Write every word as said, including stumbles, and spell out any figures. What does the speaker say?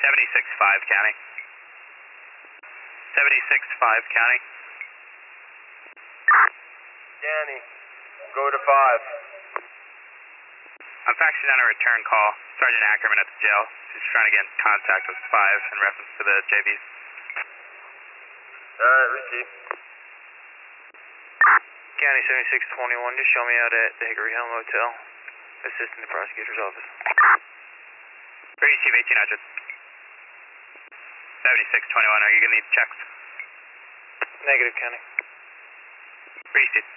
seventy-six five County. seventy-six five County. Danny, go to five. I'm faxing down a return call. Sergeant Ackerman at the jail. He's trying to get in contact with five in reference to the J Vs. Alright, receive. County seventy-six twenty-one, just show me out at the Hickory Hill Motel. Assistant the prosecutor's office. Receive eighteen hundred. seventy-six twenty-one, are you going to need checks? Negative, County. Receive.